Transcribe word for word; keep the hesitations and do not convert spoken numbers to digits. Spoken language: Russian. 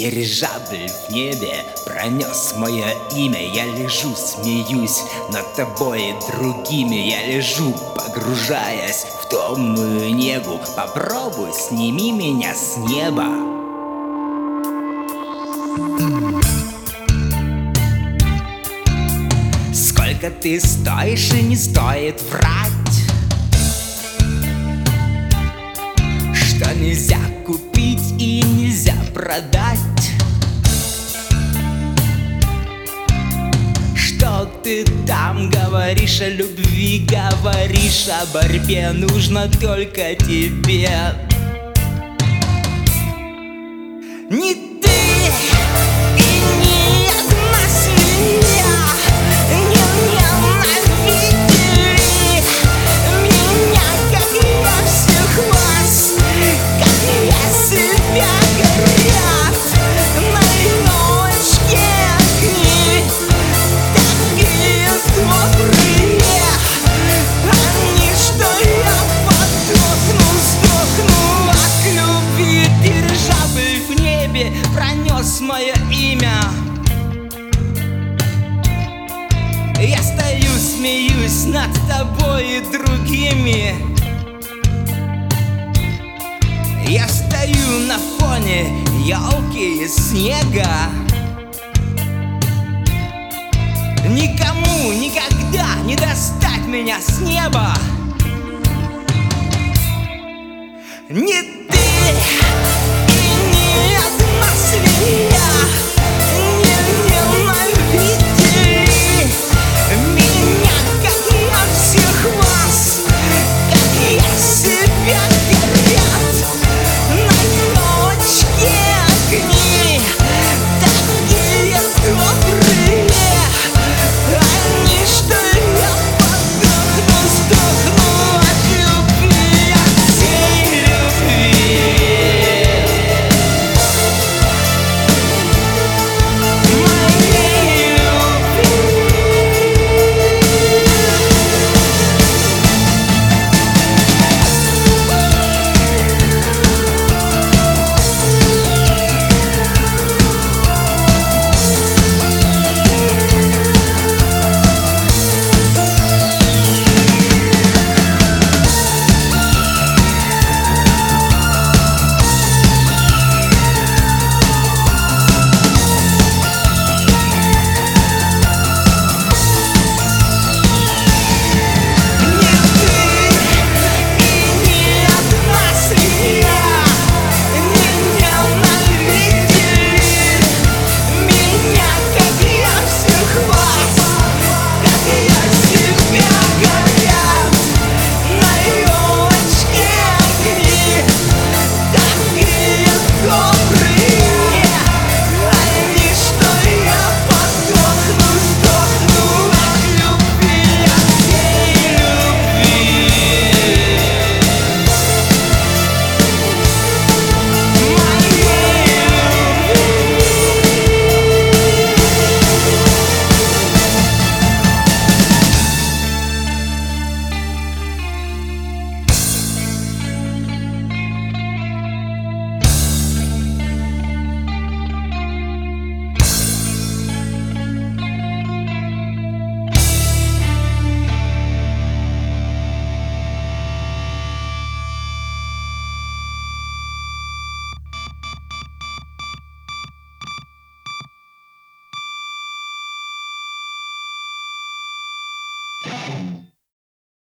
Дирижабль в небе пронес мое имя. Я лежу, смеюсь над тобой и другими. Я лежу, погружаясь в томную негу. Попробуй, сними меня с неба. Сколько ты стоишь, и не стоит врать, что нельзя купить и нельзя продать. Что ты там говоришь о любви, говоришь о борьбе, нужно только тебе. Не ты и не одна свинья не ненавидели меня, как я всех вас, как я себя, горят мои ночки огни, такие добрые они, что я подохну, сдохну от любви. Дирижабль в небе пронес мое имя. Я стою, смеюсь над тобой и другими. Я стою на фоне елки и снега. Никому никогда не достать меня с неба. Не ты и не одна свинья